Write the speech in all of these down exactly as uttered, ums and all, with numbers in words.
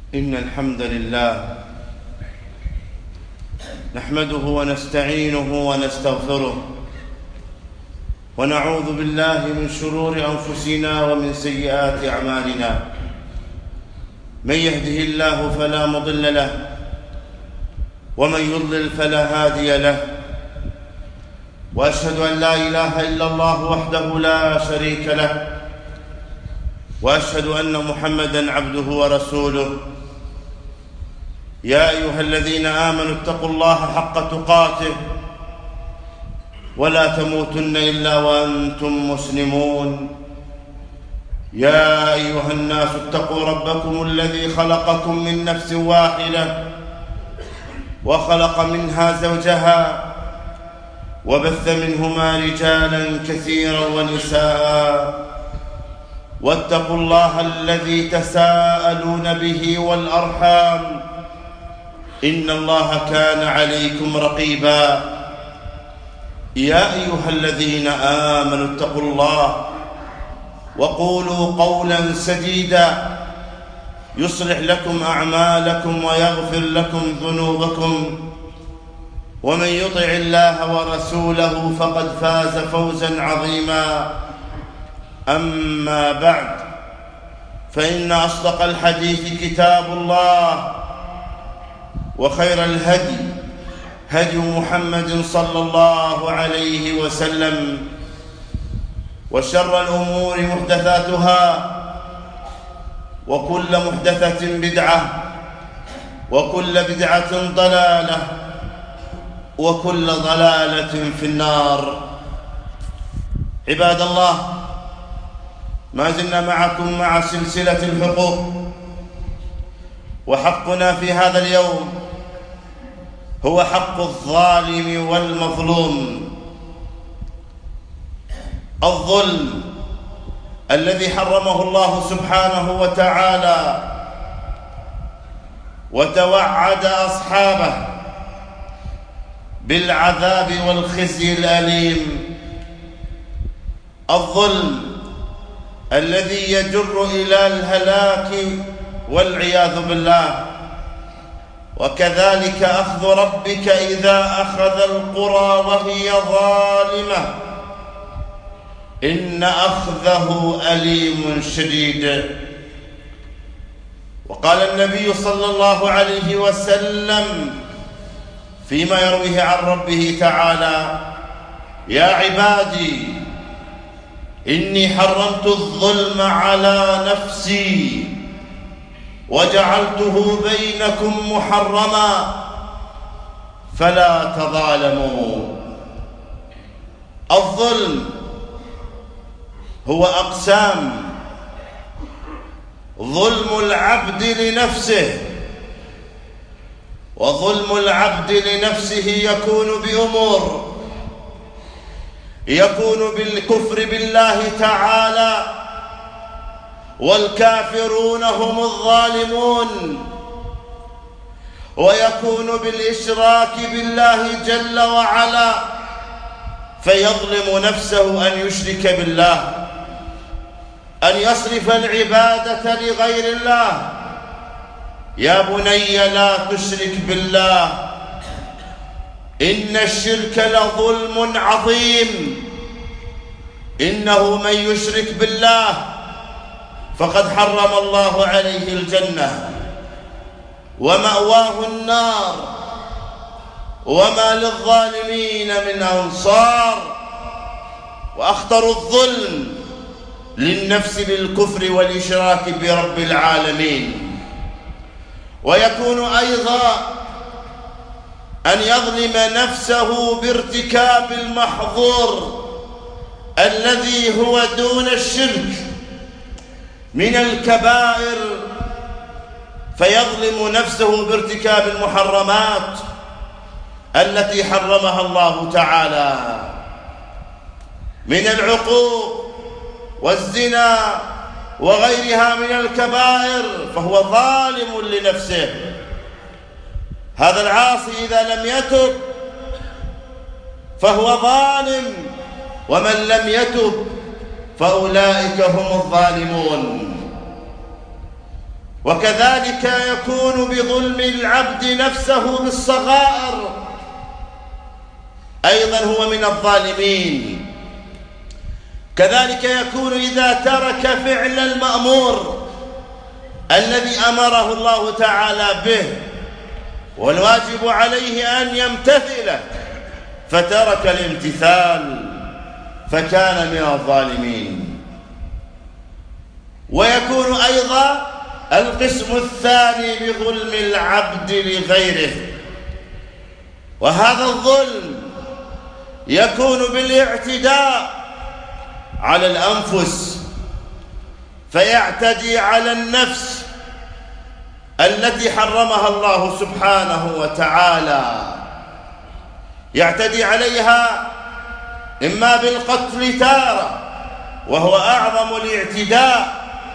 إن الحمد لله نحمده ونستعينه ونستغفره ونعوذ بالله من شرور أنفسنا ومن سيئات أعمالنا. من يهده الله فلا مضل له ومن يضلل فلا هادي له، وأشهد أن لا إله إلا الله وحده لا شريك له، وأشهد أن محمدًا عبده ورسوله. يا أيها الذين آمنوا اتقوا الله حق تقاته ولا تموتن إلا وأنتم مسلمون. يا أيها الناس اتقوا ربكم الذي خلقكم من نفس واحدة وخلق منها زوجها وبث منهما رجالا كثيرا ونساء، واتقوا الله الذي تساءلون به والأرحام إن الله كان عليكم رقيبا. يا أيها الذين آمنوا اتقوا الله وقولوا قولا سديدا يصلح لكم أعمالكم ويغفر لكم ذنوبكم، ومن يطع الله ورسوله فقد فاز فوزا عظيما. أما بعد، فإن أصدق الحديث كتاب الله، وخير الهدي هدي محمد صلى الله عليه وسلم، وشر الأمور محدثاتها، وكل محدثة بدعة، وكل بدعة ضلالة، وكل ضلالة في النار. عباد الله، ما زلنا معكم مع سلسلة الحقوق، وحقنا في هذا اليوم هو حق الظالم والمظلوم. الظلم الذي حرمه الله سبحانه وتعالى وتوعد أصحابه بالعذاب والخزي الأليم. الظلم الذي يجر إلى الهلاك والعياذ بالله. وكذلك أخذ ربك إذا أخذ القرى وهي ظالمة إن أخذه أليم شديد. وقال النبي صلى الله عليه وسلم فيما يرويه عن ربه تعالى: يا عبادي إني حرمت الظلم على نفسي وجعلته بينكم محرما فلا تظالموا. الظلم هو أقسام: ظلم العبد لنفسه، وظلم العبد لنفسه يكون بأمور: يكون بالكفر بالله تعالى، والكافرون هم الظالمون، ويكون بالإشراك بالله جل وعلا فيظلم نفسه أن يشرك بالله، أن يصرف العبادة لغير الله. يا بني لا تشرك بالله إن الشرك لظلم عظيم. إنه من يشرك بالله فقد حرم الله عليه الجنة ومأواه النار وما للظالمين من أنصار. وأخطر الظلم للنفس بالكفر والإشراك برب العالمين. ويكون أيضا أن يظلم نفسه بارتكاب المحظور الذي هو دون الشرك من الكبائر، فيظلم نفسه بارتكاب المحرمات التي حرمها الله تعالى من العقوق والزنا وغيرها من الكبائر، فهو ظالم لنفسه. هذا العاصي إذا لم يتب فهو ظالم، ومن لم يتب فأولئك هم الظالمون. وكذلك يكون بظلم العبد نفسه بالصغائر، أيضا هو من الظالمين. كذلك يكون إذا ترك فعل المأمور الذي أمره الله تعالى به والواجب عليه أن يمتثله، فترك الامتثال فكان من الظالمين. ويكون أيضا القسم الثاني بظلم العبد لغيره، وهذا الظلم يكون بالاعتداء على الأنفس، فيعتدي على النفس التي حرمها الله سبحانه وتعالى، يعتدي عليها إما بالقتل تارة وهو أعظم الاعتداء،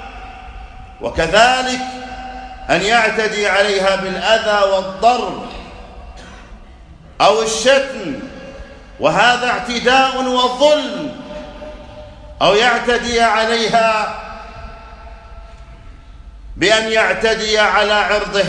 وكذلك أن يعتدي عليها بالأذى والضرب أو الشتم، وهذا اعتداء وظلم، أو يعتدي عليها بأن يعتدي على عرضه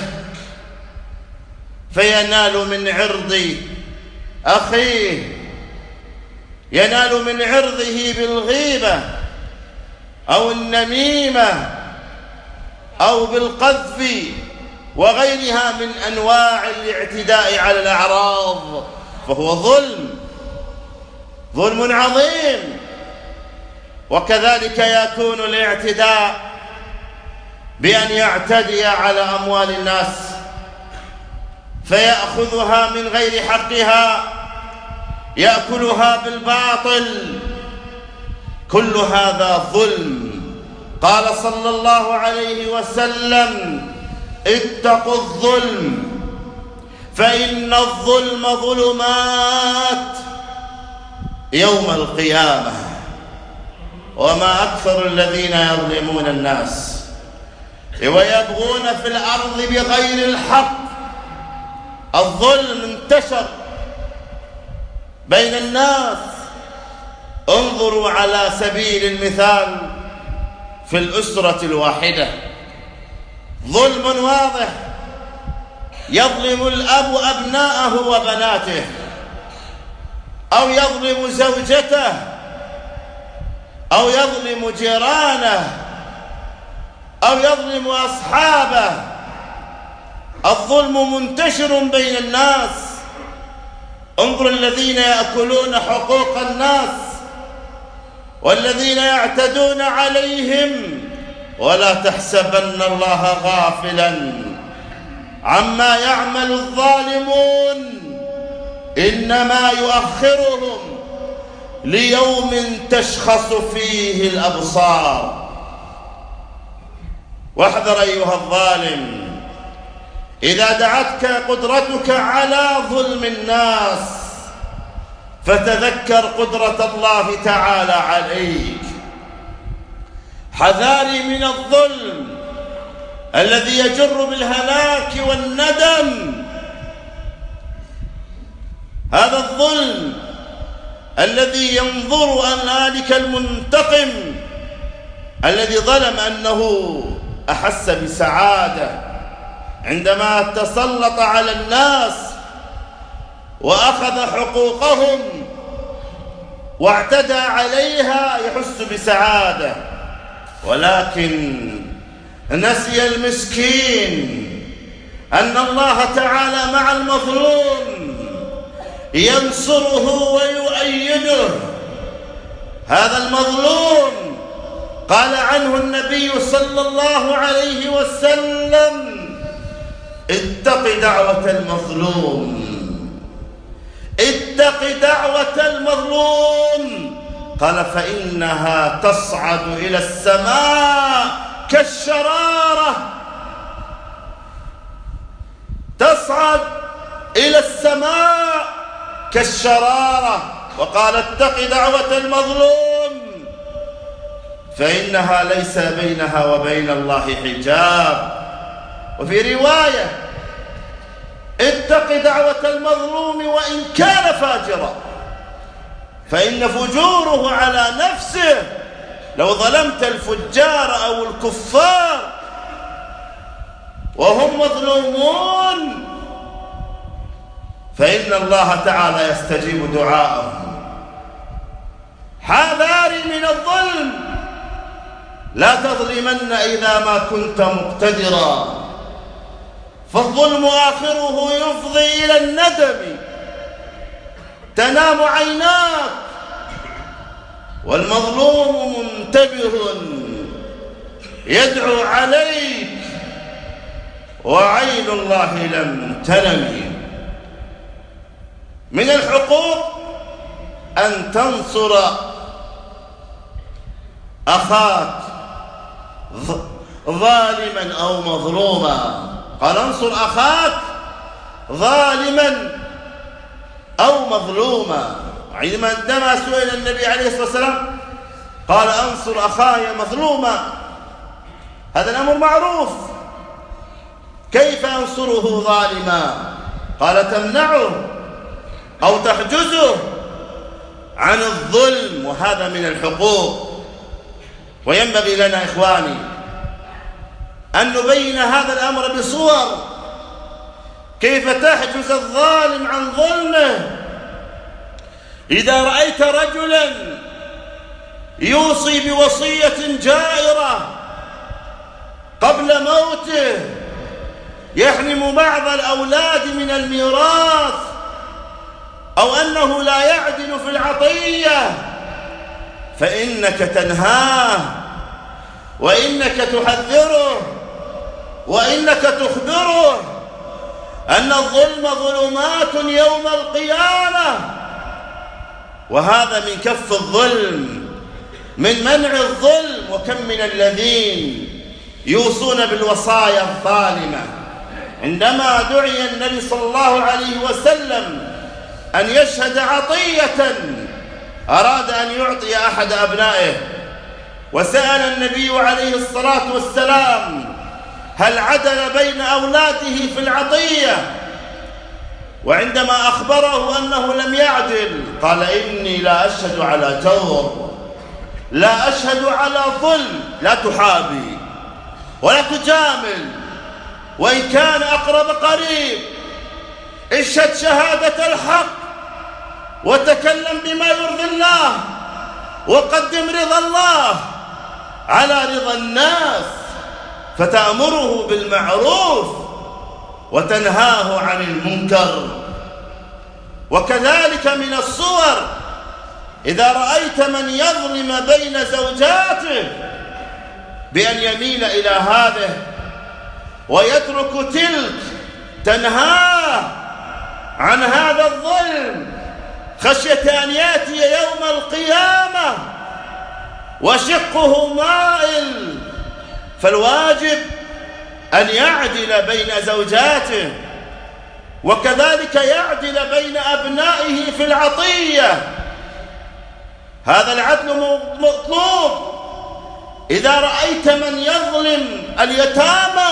فينال من عرض أخيه، ينال من عرضه بالغيبة أو النميمة أو بالقذف وغيرها من أنواع الاعتداء على الأعراض، فهو ظلم ظلم عظيم. وكذلك يكون الاعتداء بأن يعتدي على أموال الناس فيأخذها من غير حقها، يأكلها بالباطل، كل هذا ظلم. قال صلى الله عليه وسلم: اتقوا الظلم فإن الظلم ظلمات يوم القيامة. وما أكثر الذين يظلمون الناس ويبغون في الأرض بغير الحق. الظلم انتشر بين الناس. انظروا على سبيل المثال في الأسرة الواحدة، ظلم واضح، يظلم الأب أبناءه وبناته، أو يظلم زوجته، أو يظلم جيرانه، أو يظلم أصحابه. الظلم منتشر بين الناس. انظر الذين يأكلون حقوق الناس والذين يعتدون عليهم، ولا تحسبن الله غافلا عما يعمل الظالمون، إنما يؤخرهم ليوم تشخص فيه الأبصار. واحذر أيها الظالم، إذا دعتك قدرتك على ظلم الناس فتذكر قدرة الله تعالى عليك. حذاري من الظلم الذي يجر بالهلاك والندم. هذا الظلم الذي ينظر أن ذلك المنتقم الذي ظلم أنه أحس بسعادة عندما تسلط على الناس وأخذ حقوقهم واعتدى عليها، يحس بسعادة، ولكن نسي المسكين أن الله تعالى مع المظلوم ينصره ويؤيده. هذا المظلوم قال عنه النبي صلى الله عليه وسلم: اتق دعوة المظلوم، اتق دعوة المظلوم. قال: فإنها تصعد إلى السماء كالشرارة، تصعد إلى السماء كالشرارة. وقال: اتق دعوة المظلوم فإنها ليس بينها وبين الله حجاب. وفي رواية: اتق دعوة المظلوم وإن كان فاجرا، فإن فجوره على نفسه. لو ظلمت الفجار أو الكفار وهم مظلومون، فإن الله تعالى يستجيب دعاءهم. حذاري من الظلم، لا تظلمن إذا ما كنت مقتدرا، فالظلم آخره يفضي إلى الندم، تنام عيناك والمظلوم منتبه يدعو عليك وعين الله لم تنم. من الحقوق أن تنصر أخاك ظالما أو مظلوما. قال انصر أخاك ظالما أو مظلوما. عندما سئل النبي عليه الصلاة والسلام قال انصر أخاي مظلوما، هذا الأمر معروف، كيف أنصره ظالما؟ قال تمنعه أو تحجزه عن الظلم، وهذا من الحقوق. وينبغي لنا إخواني أن نبين هذا الأمر بصور، كيف تحجز الظالم عن ظلمه. إذا رأيت رجلا يوصي بوصية جائرة قبل موته يحرم بعض الأولاد من الميراث، أو أنه لا يعدل في العطية، فإنك تنهاه وإنك تحذره وإنك تخبره أن الظلم ظلمات يوم القيامة، وهذا من كف الظلم، من منع الظلم. وكم من الذين يوصون بالوصايا الظالمة. عندما دعي النبي صلى الله عليه وسلم أن يشهد عطية، أراد أن يعطي أحد أبنائه، وسأل النبي عليه الصلاة والسلام هل عدل بين أولاده في العطية، وعندما أخبره أنه لم يعدل قال إني لا أشهد على جور، لا أشهد على ظلم. لا تحابي ولا تجامل، وإن كان أقرب قريب، اشهد شهادة الحق وتكلم بما يرضي الله، وقدم رضا الله على رضا الناس، فتأمره بالمعروف وتنهاه عن المنكر. وكذلك من الصور إذا رأيت من يظلم بين زوجاته بأن يميل إلى هذه ويترك تلك، تنهاه عن هذا الظلم خشية أن يأتي يوم القيامة وشقه مائل. فالواجب أن يعدل بين زوجاته، وكذلك يعدل بين أبنائه في العطية، هذا العدل مطلوب. إذا رأيت من يظلم اليتامى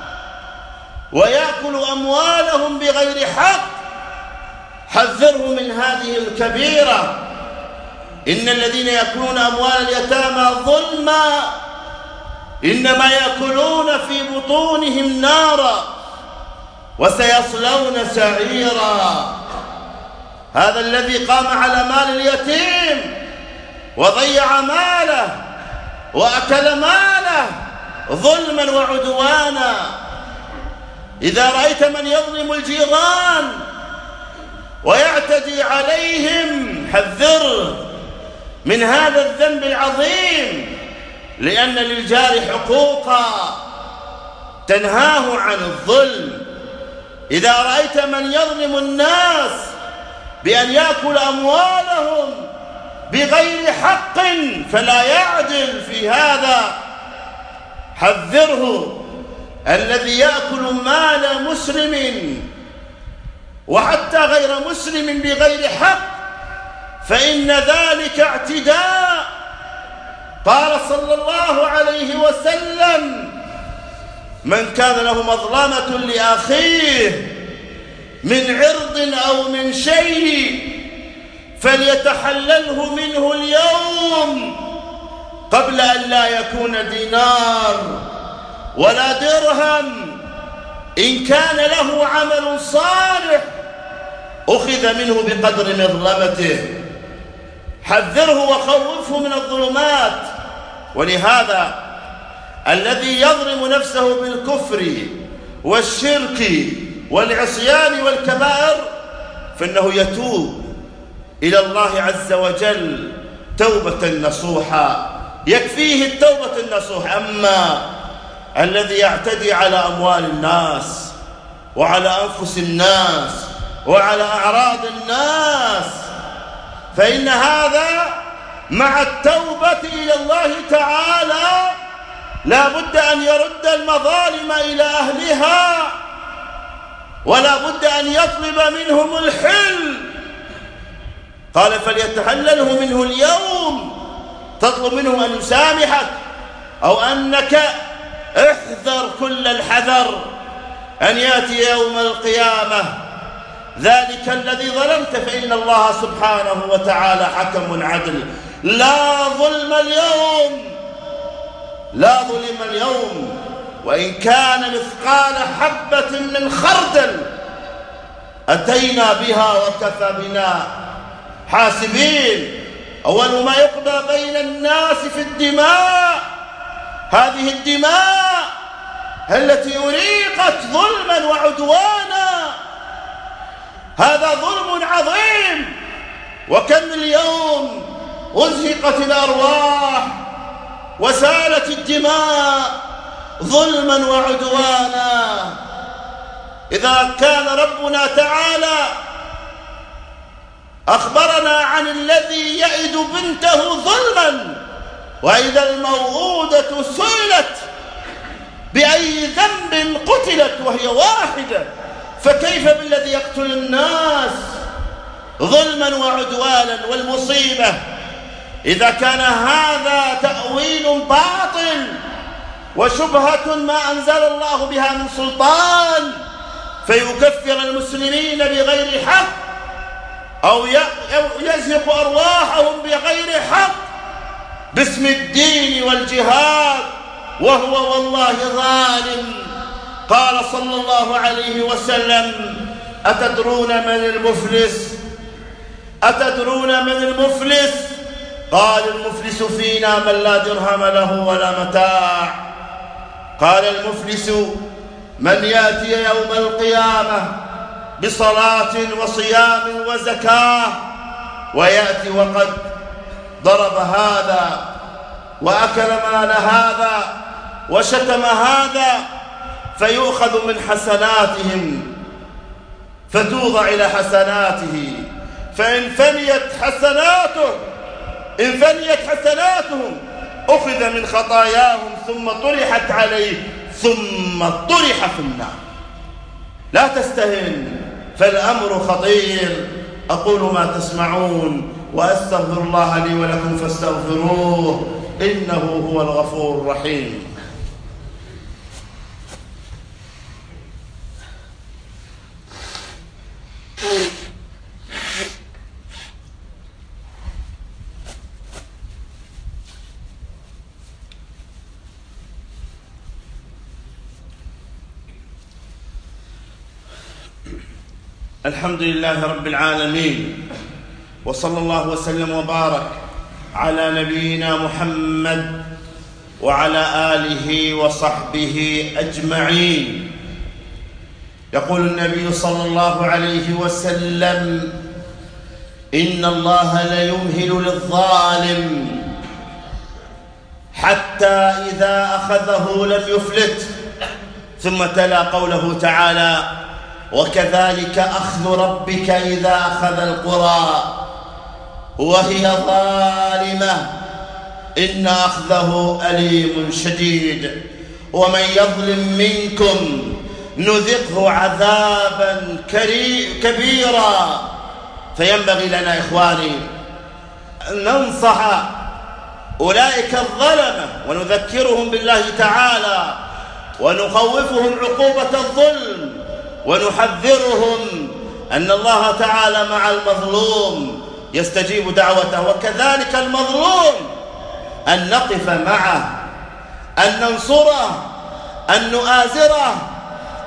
ويأكل أموالهم بغير حق حذره من هذه الكبيرة. إن الذين يأكلون أموال اليتامى ظلما إنما يأكلون في بطونهم نارا وسيصلون سعيرا. هذا الذي قام على مال اليتيم وضيع ماله وأكل ماله ظلما وعدوانا. إذا رأيت من يظلم الجيران ويعتدي عليهم حذره من هذا الذنب العظيم، لأن للجار حقوقا تنهاه عن الظلم. إذا رأيت من يظلم الناس بأن يأكل أموالهم بغير حق فلا يعدل في هذا، حذره. الذي يأكل مال مسلم وحتى غير مسلم بغير حق فإن ذلك اعتداء. قال صلى الله عليه وسلم من كان له مظلمة لأخيه من عرض أو من شيء فليتحلله منه اليوم قبل أن لا يكون دينار ولا درهم إن كان له عمل صالح أخذ منه بقدر مظلمته. حذره وخوفه من الظلمات. ولهذا الذي يظلم نفسه بالكفر والشرك والعصيان والكبائر فإنه يتوب إلى الله عز وجل توبة نصوحا، يكفيه التوبة النصوح. أما الذي يعتدي على أموال الناس وعلى أنفس الناس وعلى أعراض الناس فإن هذا مع التوبة إلى الله تعالى لا بد أن يرد المظالم إلى أهلها، ولا بد أن يطلب منهم الحل. قال فليتحلله منه اليوم، تطلب منه أن يسامحك أو أنك احذر كل الحذر أن يأتي يوم القيامة ذلك الذي ظلمت، فإن الله سبحانه وتعالى حكم عدل. لا ظلم اليوم، لا ظلم اليوم، وإن كان مثقال حبة من خردل أتينا بها وكفى بنا حاسبين. أول ما يقضى بين الناس في الدماء، هذه الدماء التي أريقت ظلما وعدوانا، هذا ظلم عظيم. وكم اليوم أزهقت الأرواح وسالت الدماء ظلما وعدوانا. إذا كان ربنا تعالى أخبرنا عن الذي يئد بنته ظلما، وإذا الموءودة سئلت بأي ذنب قتلت وهي واحدة، فكيف بالذي يقتل الناس ظلما وعدوانا؟ والمصيبة إذا كان هذا تأويل باطل وشبهة ما أنزل الله بها من سلطان فيكفر المسلمين بغير حق أو يزهق أرواحهم بغير حق باسم الدين والجهاد، وهو والله ظالم. قال صلى الله عليه وسلم أتدرون من المفلس؟ أتدرون من المفلس؟ قال المفلس فينا من لا درهم له ولا متاع. قال المفلس من يأتي يوم القيامة بصلاة وصيام وزكاة ويأتي وقد ضرب هذا وأكل مال هذا وشتم هذا فيؤخذ من حسناتهم فتوضع إلى حسناته، فإن فنيت حسناته إن فنيت حسناتهم أخذ من خطاياهم ثم طرحت عليه ثم طرح في النار. لا تستهن، فالأمر خطير. أقول ما تسمعون وأستغفر الله لي ولكم فاستغفروه إنه هو الغفور الرحيم. الحمد لله رب العالمين، وصلى الله وسلم وبارك على نبينا محمد وعلى آله وصحبه أجمعين. يقول النبي صلى الله عليه وسلم إن الله ليمهل للظالم حتى إذا أخذه لم يفلت. ثم تلا قوله تعالى وكذلك أخذ ربك إذا أخذ القرى وهي ظالمة إن أخذه أليم شديد. ومن يظلم منكم نذقه عذابا كبيرا. فينبغي لنا إخواني أن ننصح أولئك الظلمة ونذكرهم بالله تعالى ونخوفهم عقوبة الظلم ونحذرهم أن الله تعالى مع المظلوم يستجيب دعوته، وكذلك المظلوم أن نقف معه، أن ننصره، أن نؤازره،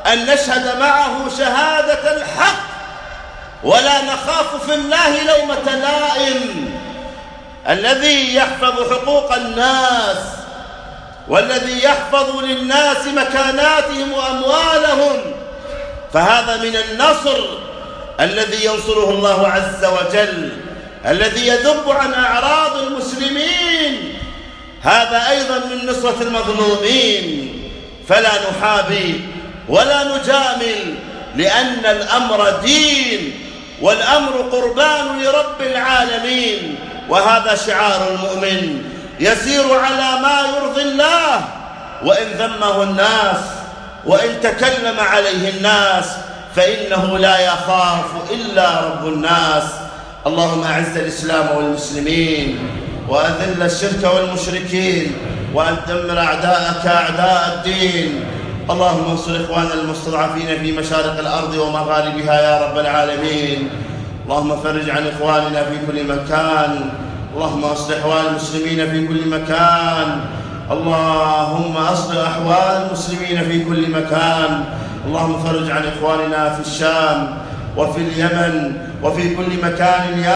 أن نشهد معه شهادة الحق ولا نخاف في الله لومة لائم. الذي يحفظ حقوق الناس والذي يحفظ للناس مكاناتهم وأموالهم، فهذا من النصر الذي ينصره الله عز وجل، الذي يذب عن أعراض المسلمين، هذا أيضا من نصرة المظلومين. فلا نحابي ولا نجامل، لأن الأمر دين والأمر قربان لرب العالمين، وهذا شعار المؤمن يسير على ما يرضي الله، وإن ذمه الناس وإن تكلم عليه الناس فإنه لا يخاف إلا رب الناس. اللهم أعز الإسلام والمسلمين وأذل الشرك والمشركين وأن تدمر أعداءك أعداء الدين. اللهم انصر إخواننا المستضعفين في مشارق الأرض ومغاربها يا رب العالمين. اللهم فرج عن إخواننا في كل مكان. اللهم أصلح أحوال المسلمين في كل مكان. اللهم أصلح أحوال المسلمين في كل مكان. اللهم فرج عن إخواننا في الشام وفي اليمن وفي كل مكان يا